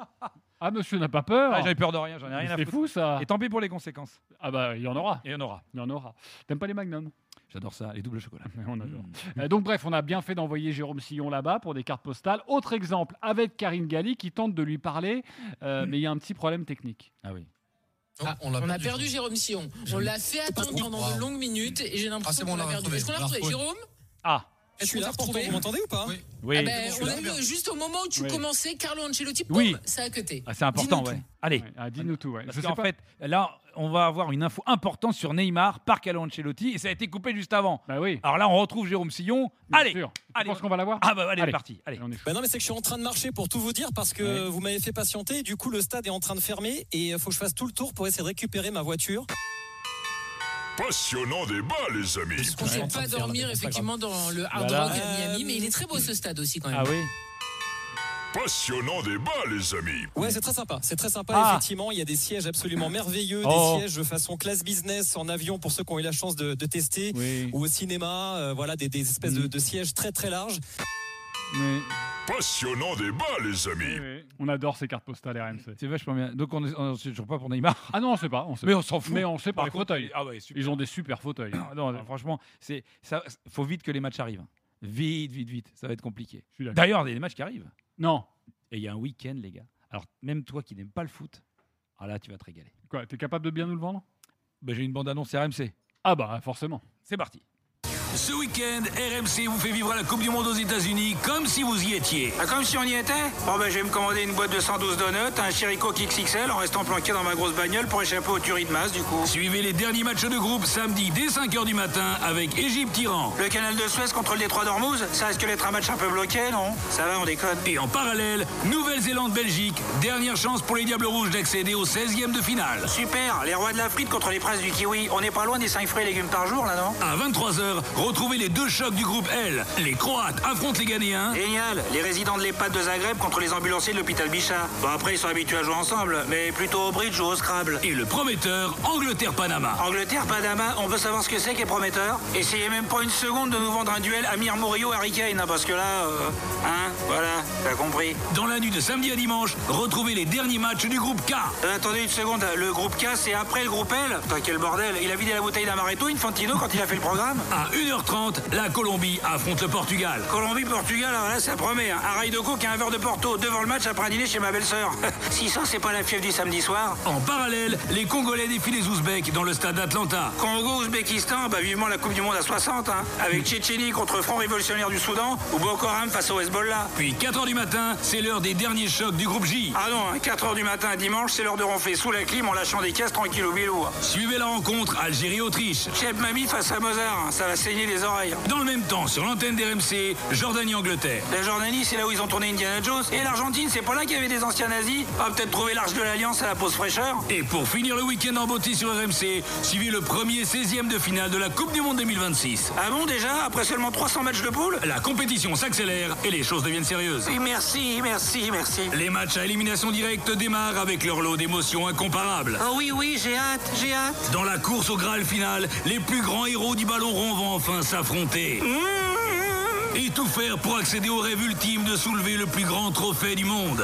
Ah, monsieur n'a pas peur. Ah, j'en ai peur de rien, j'en ai rien à C'est foutre. fou ça. Et tant pis pour les conséquences. Ah bah il y en aura. Et il y en aura. Il y en aura. T'aimes pas les Magnum? J'adore ça, les doubles chocolats. On adore. Euh, donc bref, on a bien fait d'envoyer Jérôme Sillon là-bas pour des cartes postales. Autre exemple avec Karine Galli qui tente de lui parler, euh, mais il y a un petit problème technique. Ah oui. Ah, on, a perdu Jérôme Sillon. On l'a fait attendre pendant de longues minutes et j'ai l'impression qu'on l'a perdu. Est-ce qu'on l'a retrouvé, Jérôme? Ah. Je suis là pourtant, vous m'entendez ou pas? Oui. Oui. Ah ben, on a eu juste au moment où tu Oui. commençais, Carlo Ancelotti, Oui. boum, ça a cuté. Ah, c'est important, Dis-nous ouais. tout. Allez. Ouais, ah, dis-nous tout. Ouais. Parce Je sais qu'en pas- fait, là, on va avoir une info importante sur Neymar par Carlo Ancelotti et ça a été coupé juste avant. Bah oui. Alors là, on retrouve Jérôme Sillon. Bien Allez, sûr. Tu allez. penses qu'on va l'avoir? Ah bah allez, Allez. c'est parti. Allez. On est chaud. Bah non mais c'est que je suis en train de marcher pour tout vous dire parce que Ouais. vous m'avez fait patienter. Du coup le stade est en train de fermer et il faut que je fasse tout le tour pour essayer de récupérer ma voiture. Passionnant débat, les amis. On ne sait pas dormir effectivement dans le Hard Voilà. Rock à Miami, mais il est très beau ce stade aussi quand même. Ah oui. Passionnant débat, les amis. Ouais, c'est très sympa. C'est très sympa, Ah. effectivement. Il y a des sièges absolument merveilleux, Oh. des sièges façon classe business en avion pour ceux qui ont eu la chance de, de tester, Oui. ou au cinéma. euh, voilà, des, des espèces de, Mm. de sièges très très larges. Mais- Passionnant débat, les amis. On adore ces cartes postales R M C. C'est vachement bien. Donc on est, on est toujours pas pour Neymar. Ah non, on sait pas. On sait Mais pas. on s'en fout. Mais on sait par les contre, fauteuils. Ah ouais, super. Ils ont des super fauteuils. Ah non, franchement, c'est ça. Faut vite que les matchs arrivent. Vite, vite, vite. Ça va être compliqué. Je suis d'accord. D'ailleurs, il y a des matchs qui arrivent. Non. Et il y a un week-end, les gars. Alors, même toi qui n'aimes pas le foot, ah là, tu vas te régaler. Quoi, t'es capable de bien nous le vendre? Ben, j'ai une bande-annonce R M C. Ah bah forcément. C'est parti. Ce week-end, R M C vous fait vivre la Coupe du Monde aux États-Unis comme si vous y étiez. Ah, comme si on y était? Bon ben je vais me commander une boîte de cent douze donuts, un Chérico X X L en restant planqué dans ma grosse bagnole pour échapper aux tueries de masse du coup. Suivez les derniers matchs de groupe samedi dès cinq heures du matin avec Égypte-Iran. Le canal de Suez contre le détroit d'Ormuz, ça risque d'être un match un peu bloqué, non? Ça va, on déconne. Et en parallèle, Nouvelle-Zélande-Belgique. Dernière chance pour les Diables Rouges d'accéder au seizième de finale. Super, les rois de la frite contre les princes du kiwi. On n'est pas loin des cinq fruits et légumes par jour là, non? À vingt-trois heures, Retrouvez les deux chocs du groupe L. Les Croates affrontent les Ghanéens. Génial, les résidents de l'EHPAD de Zagreb contre les ambulanciers de l'hôpital Bichat. Bon, après, ils sont habitués à jouer ensemble, mais plutôt au bridge ou au Scrabble. Et le prometteur Angleterre-Panama. Angleterre-Panama, on veut savoir ce que c'est qui est prometteur. Essayez même pas une seconde de nous vendre un duel Amir Murillo-Harry Kane, hein, parce que là, euh, hein, voilà, t'as compris. Dans la nuit de samedi à dimanche, retrouvez les derniers matchs du groupe K. Euh, attendez une seconde, le groupe K, c'est après le groupe L. Putain, quel bordel. Il a vidé la bouteille d'amaretto, Infantino, quand il a fait le programme. À une heure trente, la Colombie affronte le Portugal. Colombie-Portugal, alors là, ça promet. Hein. Un rail de coke et un verre de Porto devant le match après un dîner chez ma belle-sœur. Si ça, c'est pas la fièvre du samedi soir. En parallèle, les Congolais défient les Ouzbeks dans le stade d'Atlanta. Congo-Ouzbékistan, bah vivement la Coupe du Monde à soixante, hein. Avec Tchétchénie contre Front Révolutionnaire du Soudan ou Boko Haram face au Hezbollah. Puis quatre heures du matin, c'est l'heure des derniers chocs du groupe J. Ah non, hein, quatre heures du matin dimanche, c'est l'heure de ronfler sous la clim en lâchant des caisses tranquille au bilou. Suivez la rencontre Algérie-Autriche. Cheb Mami face à Mozart, hein, ça va saigner les oreilles. Dans le même temps, sur l'antenne d'R M C, Jordanie-Angleterre. La Jordanie, c'est là où ils ont tourné Indiana Jones. Et l'Argentine, c'est pas là qu'il y avait des anciens nazis. On va peut-être trouver l'Arche de l'Alliance à la pause fraîcheur. Et pour finir le week-end en beauté sur R M C, suivez le premier seizième de finale de la Coupe du Monde deux mille vingt-six. Ah bon, déjà, après seulement trois cents matchs de poule? La compétition s'accélère et les choses deviennent sérieuses. Oui, merci, merci, merci. Les matchs à élimination directe démarrent avec leur lot d'émotions incomparables. Oh oui, oui, j'ai hâte, j'ai hâte. Dans la course au Graal final, les plus grands héros du ballon rond vont enfin s'affronter. Mmh. Et tout faire pour accéder au rêve ultime de soulever le plus grand trophée du monde.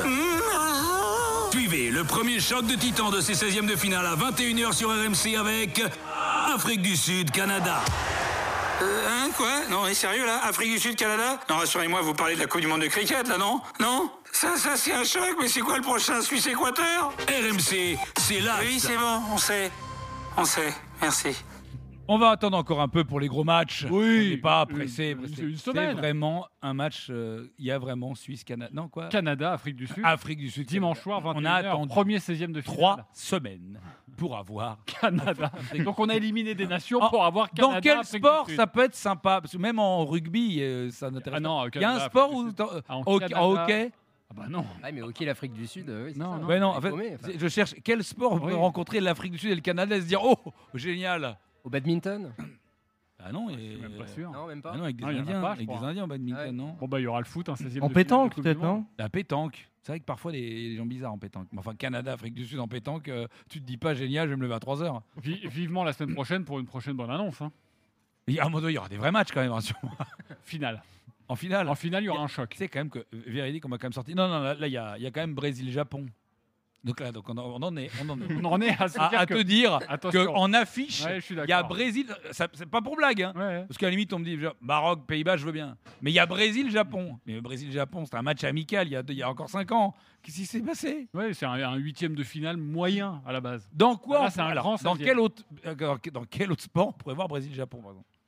Mmh. Suivez le premier choc de titans de ces seizièmes de finale à vingt et une heures sur R M C avec Afrique du Sud, Canada. Euh, hein, quoi? Non, on est sérieux, là? Afrique du Sud, Canada? Non, rassurez-moi, vous parlez de la Coupe du Monde de cricket, là, non? Non? Ça, ça, c'est un choc, mais c'est quoi le prochain? Suisse-Équateur? R M C, c'est là. Oui, c'est bon, on sait. On sait, merci. On va attendre encore un peu pour les gros matchs. Oui. On n'est pas pressé. Une, pressé. une C'est semaine. vraiment un match. Il euh, y a vraiment Suisse-Canada. Non, quoi? Canada, Afrique du Sud. Afrique du Sud. Dimanche soir, vingt et une heures. On a attendu premier seizième de finale. trois semaines pour avoir Canada. Donc on a éliminé des nations pour avoir Canada. Dans quel Afrique sport du Sud. ça peut être sympa? Parce que même en rugby, euh, ça n'intéresse Ah non, pas. au Il y a un Canada, sport Afrique où. du Sud. euh, Ah, en au- Canada. en hockey? Ah bah non. Ah, mais ok, l'Afrique du Sud, euh, oui, c'est Non, ça. non. Ouais, non, Ouais, en fait, paumé, enfin. je cherche quel sport on pourrait Oui. rencontrer l'Afrique du Sud et le Canada et se dire oh, génial. Au badminton? Ah non, et... Je suis même pas sûr. Non, même pas. Ah non, avec des Non, il y en a Indiens, pas, je avec des crois. Indiens en badminton, Ah ouais. non? Bon bah il y aura le foot, un seizième En de finale pétanque, de Coupe du peut-être, Monde. non? La pétanque. C'est vrai que parfois, les, les gens bizarres en pétanque. Mais enfin, Canada, Afrique du Sud en pétanque, euh, tu te dis pas génial, je vais me lever à trois heures. Vi- vivement la semaine prochaine pour une prochaine bonne annonce. Hein. Il y a un moment donné, il y aura des vrais matchs quand même, rassure-moi. Finale. En finale. En finale, il y aura un choc. Tu sais quand même que, euh, véridique, on m'a quand même sorti. Non, non, là, là, il y a, il y a quand même Brésil-Japon. Donc là, donc on, en- on en est, on en est. On en est à se à, dire à que- te dire Attention. qu'en affiche, Ouais, je suis il y a d'accord. Brésil. ça- C'est pas pour blague, hein. Ouais, ouais. Parce qu'à la limite, on me dit genre, Maroc, Pays-Bas, je veux bien. Mais il y a Brésil-Japon. Mais Brésil-Japon, c'était un match amical il y a, il y a encore cinq ans. Qu'est-ce qui s'est passé? Ouais, c'est un, un huitième de finale moyen à la base. Dans quoi Là, on- c'est un alors, grand dans seizième. quel autre euh, dans quel autre sport on pourrait voir Brésil-Japon par exemple?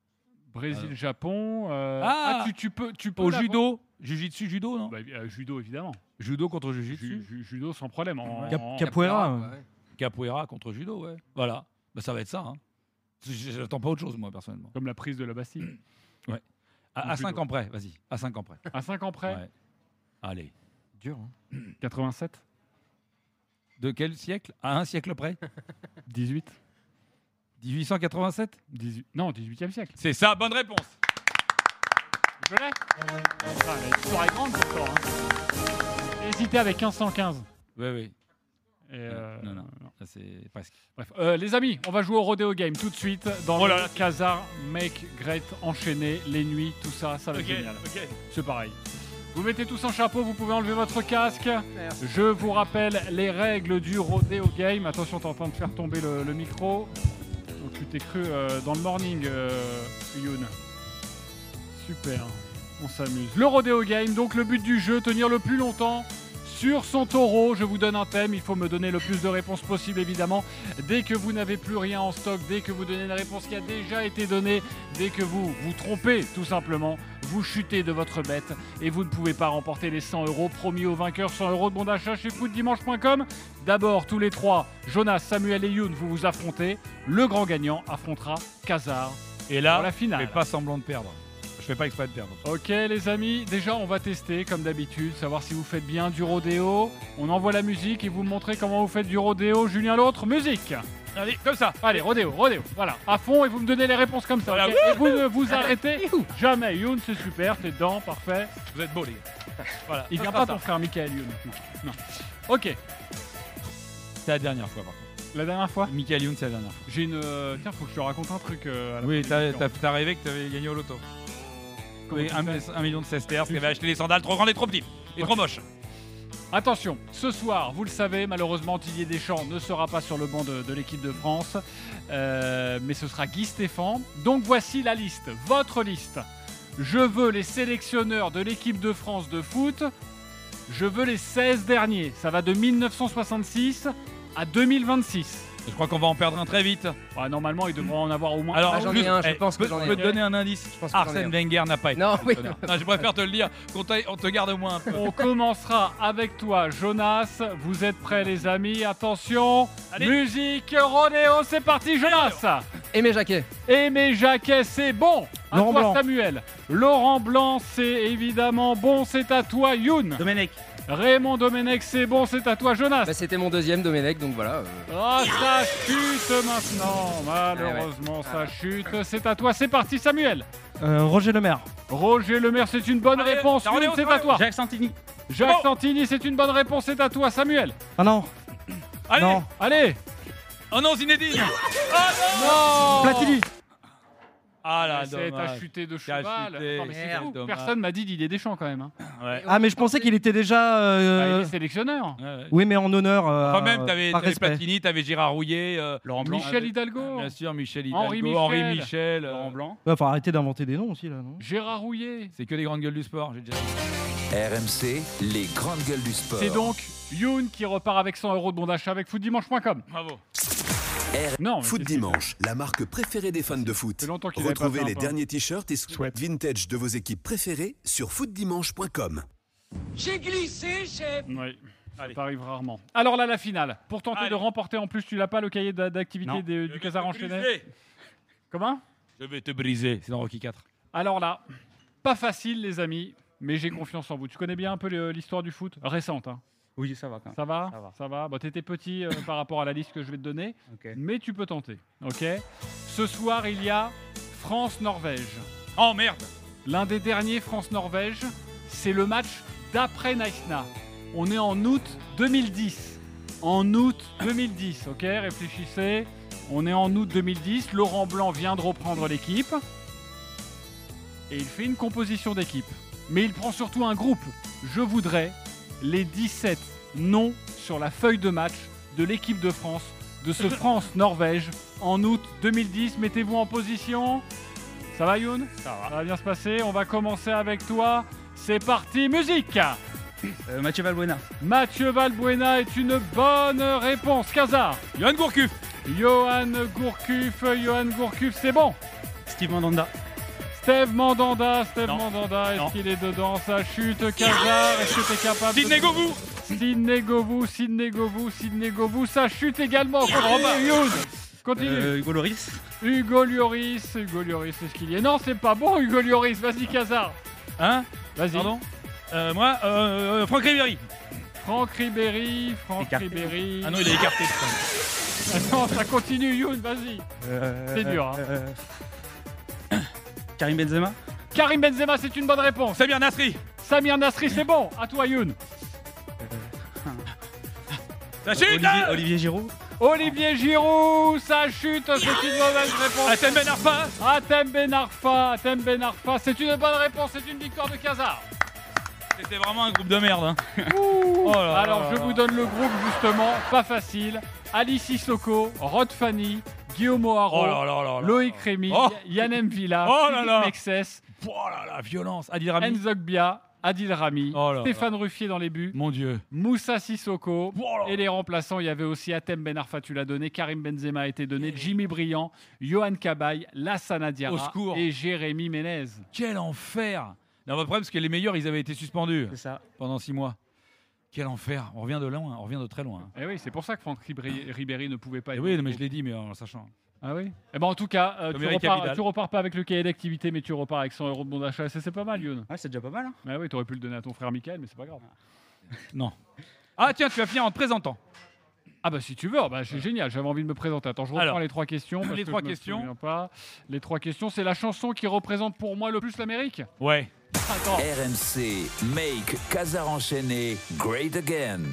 Brésil-Japon. euh, Ah, ah, tu, tu peux, tu peux Au l'avoir. judo, jiu-jitsu, judo, non? Bah, euh, judo évidemment. Judo contre Ju- jiu-jitsu. ju- judo sans problème. En, Cap- en- Capoeira. ouais, ouais. Capoeira contre judo, ouais. Voilà. Bah, ça va être ça. Hein. J- J'attends pas autre chose, moi, personnellement. Comme la prise de la Bastille. Ouais. À, En à judo. cinq ans près, vas-y. À cinq ans près. À cinq ans près. Ouais. Allez. Dur. Hein. quatre-vingt-sept. De quel siècle? À un siècle près? dix-huit. dix-huit cent quatre-vingt-sept? dix-huit. Non, dix-huitième siècle. C'est ça, bonne réponse. Tu connais? Ah, mais l'histoire est grande pourtant. Hein. Hésitez avec quinze cent quinze. Oui, oui. Et, euh, Non, non, ça c'est presque. Bref, Euh, les amis, on va jouer au Rodeo Game tout de suite dans Oh là le là. Casar Make Great enchaîné, les nuits, tout ça, ça va être génial. C'est pareil. Vous mettez tous un chapeau, vous pouvez enlever votre casque. Merci. Je vous rappelle les règles du Rodeo Game. Attention, t'es en train de faire tomber le, le micro. Donc tu t'es cru euh, dans le morning, euh, Youn. Super, on s'amuse. Le Rodeo Game, donc le but du jeu, tenir le plus longtemps sur son taureau. Je vous donne un thème, il faut me donner le plus de réponses possible évidemment. Dès que vous n'avez plus rien en stock, dès que vous donnez une réponse qui a déjà été donnée, dès que vous vous trompez tout simplement, vous chutez de votre bête et vous ne pouvez pas remporter les cent euros promis aux vainqueurs. cent euros de bon d'achat chez foot dimanche point com. D'abord, tous les trois, Jonas, Samuel et Youn, vous vous affrontez. Le grand gagnant affrontera Casar. Et là, pour la finale. je fais pas semblant de perdre. Je fais pas exprès de perdre. Ok les amis, déjà on va tester comme d'habitude, savoir si vous faites bien du rodéo. On envoie la musique et vous me montrez comment vous faites du rodéo. Julien l'autre, musique. Allez, comme ça. Allez, rodéo, rodéo. Voilà, à fond et vous me donnez les réponses comme ça. Voilà. Ok et vous ne vous arrêtez jamais. Youn, c'est super, t'es dedans, parfait. Vous êtes beaux, les gars. Voilà. Il ça vient sera pas ça. ton frère Michael Youn. Non. Ok. C'est la dernière fois, par contre. La dernière fois Michael Youn, c'est la dernière fois. J'ai une. euh, Tiens, faut que je te raconte un truc. euh, à la Oui, fin de t'as l'émission. t'as- t'as rêvé que t'avais gagné au loto. Comment Oui, tu un, fais un million de sesterces, qui avait acheté les sandales trop grandes et trop petites. Et trop moches. Attention, ce soir, vous le savez, malheureusement, Didier Deschamps ne sera pas sur le banc de, de l'équipe de France, euh, mais ce sera Guy Stéphane. Donc voici la liste, votre liste. Je veux les sélectionneurs de l'équipe de France de foot. Je veux les seize derniers. Ça va de mille neuf cent soixante-six à deux mille vingt-six. Je crois qu'on va en perdre un très vite. Ouais, normalement, il devrait en avoir au moins. Alors, Ah, j'en ai juste, un, je eh, pense que peux- j'en ai Je peux te un. donner un indice. pense que j'en ai Arsène un. Wenger n'a pas été. Non, oui. sélectionneur. Non, je préfère te le dire. Qu'on t'aille- on te garde au moins un peu. On commencera avec toi, Jonas. Vous êtes prêts, les amis? Attention, Allez. musique, rodéo, c'est parti, Jonas. Aimé Jacquet. Aimé Jacquet, c'est bon. À Laurent toi, Blanc. Samuel. Laurent Blanc, c'est évidemment bon. C'est à toi, Youn. Domenech. Raymond Domenech, c'est bon. C'est à toi, Jonas. Bah, c'était mon deuxième Domenech, donc voilà. euh. Ah, ça chute maintenant. Malheureusement, ça chute. C'est à toi. C'est parti, Samuel. Euh, Roger Lemaire. Roger Lemaire, c'est une bonne Allez, réponse. allez, Youn, allez, c'est à toi. Jacques Santini. Jacques bon. Santini, c'est une bonne réponse. C'est à toi, Samuel. Ah non. Allez. Non. Allez. Oh non, Zinedine. Non. Platini. Ah là, C'est dommage. à chuter de T'as cheval. chuté. Attends, mais c'est Merde, fou. dommage. Personne m'a dit Didier Deschamps quand même. hein. Ouais. Ah, mais je pensais qu'il était déjà. euh, Bah, il est sélectionneur. Ouais, ouais. Oui, mais en honneur. euh, Quand même, t'avais par t'avais respect. Platini, t'avais Gérard Rouillet, euh, Laurent Blanc. Michel Hidalgo. bien sûr, Michel Hidalgo, Henri Henri Michel. Michel. euh, Laurent Blanc. Ouais, faut arrêter d'inventer des noms aussi là, non? Gérard Rouillet. C'est que des grandes gueules du sport, j'ai déjà dit. R M C, les grandes gueules du sport. C'est donc Youn qui repart avec cent euros de bon d'achat avec footdimanche point com. Bravo. Non, mais Foot qu'est-ce Dimanche, la marque préférée des fans de foot. Ça fait longtemps qu'il avait pas Retrouvez fait un les point. derniers t-shirts et sweats vintage de vos équipes préférées sur foot dimanche point com. J'ai glissé, chef. Oui. Allez. Ça arrive rarement. Alors là, la finale. Pour tenter Allez. de remporter, en plus, tu l'as pas le cahier d'a- d'activité Non. des- Je du vais Casar te enchaîné. briser. Comment? Je vais te briser, c'est dans Rocky quatre. Alors là, pas facile, les amis, mais j'ai confiance en vous. Tu connais bien un peu le- l'histoire du foot récente, hein? Oui, ça va quand même. Ça va? Ça va. Ça va. Bon, t'étais petit euh, par rapport à la liste que je vais te donner, Ok. mais tu peux tenter. Ok. Ce soir, il y a France-Norvège. Oh merde. L'un des derniers France-Norvège, c'est le match d'après Naïsna. On est en août deux mille dix. En août deux mille dix, ok? Réfléchissez. On est en août deux mille dix. Laurent Blanc vient de reprendre l'équipe. Et il fait une composition d'équipe. Mais il prend surtout un groupe. Je voudrais les dix-sept noms sur la feuille de match de l'équipe de France, de ce France-Norvège en août deux mille dix. Mettez-vous en position. Ça va, Youn? Ça va. Ça va bien se passer. On va commencer avec toi. C'est parti, musique. Euh, Mathieu Valbuena. Mathieu Valbuena est une bonne réponse. Casar. Johan Gourcuff. Johan Gourcuff. Johan Gourcuff, c'est bon. Steve Mandanda. Steve Mandanda. Steve Non. Mandanda, Non. est-ce qu'il est dedans? Ça chute. Casar, est-ce que tu es capable Sidney de... Govou. Sidney Govou. Sidney Govou. Sidney Govou. Ça chute également. Continue, Youn. Continue. Euh, Hugo Loris. Hugo Lloris. Hugo Lloris, est-ce qu'il y est? Non, c'est pas bon, Hugo Lloris. Vas-y, Casar. Hein? Vas-y. Pardon. Euh, moi, euh, euh, Franck Ribéry. Franck Ribéry. Franck Écarté. Ribéry. Ah non, il est écarté. putain. Ah non, ça continue, Youn, vas-y. Euh, C'est dur, hein. euh, Karim Benzema. Karim Benzema, c'est une bonne réponse. Samir Nasri. Samir Nasri, c'est bon. À toi, Youn. La chute Olivier, là. Olivier Giroud. Olivier Giroud, ça chute, c'est une mauvaise réponse. Atem Ben Arfa. Atem Ben Arfa, Atem Ben Arfa, c'est une bonne réponse, c'est une victoire de Casar. C'était vraiment un groupe de merde. Hein. Ouh. Oh là là Alors, là je là. vous donne le groupe, justement, pas facile. Alice Sissoko, Rod Fanny, Guillaume O'Haraud, Oh là là là là. Loïc Rémy, Oh. Yann M. Villa, Oh là Philippe là. Mexès, Oh là là, violence. Adil Rami. Enzog Bia, Adil Rami, Oh là Stéphane Ruffier dans les buts, Mon Dieu. Moussa Sissoko. Oh là. Et les remplaçants, il y avait aussi Atem Ben Arfa, tu l'as donné, Karim Benzema a été donné, Jimmy Briand, Johan Cabaye, Lassana Au Diarra secours. et Jérémy Ménez. Quel enfer. Non, le problème, c'est que les meilleurs, ils avaient été suspendus C'est ça. pendant six mois. Quel enfer. On revient de loin, on revient de très loin. Et oui, c'est pour ça que Franck Ribéry, Ribéry ne pouvait pas Et être. oui, mais je l'ai dit, mais en le sachant. Ah oui. Eh ben en tout cas, euh, Comme tu, Eric repars, Abidal. tu repars pas avec le cahier d'activité, mais tu repars avec cent euros de bon d'achat. C'est c'est pas mal, Youn. Ouais, c'est déjà pas mal. Hein. Ah oui, t'aurais pu le donner à ton frère Michael, mais c'est pas grave. Non. Ah tiens, tu vas finir en te présentant. Ah bah si tu veux, bah, c'est génial, j'avais envie de me présenter. Attends, je reprends Alors, les trois questions. parce les que trois je me questions. souviens pas. Les trois questions, c'est la chanson qui représente pour moi le plus l'Amérique. Ouais. Attends. R M C, Make Casar enchaîné, Great Again.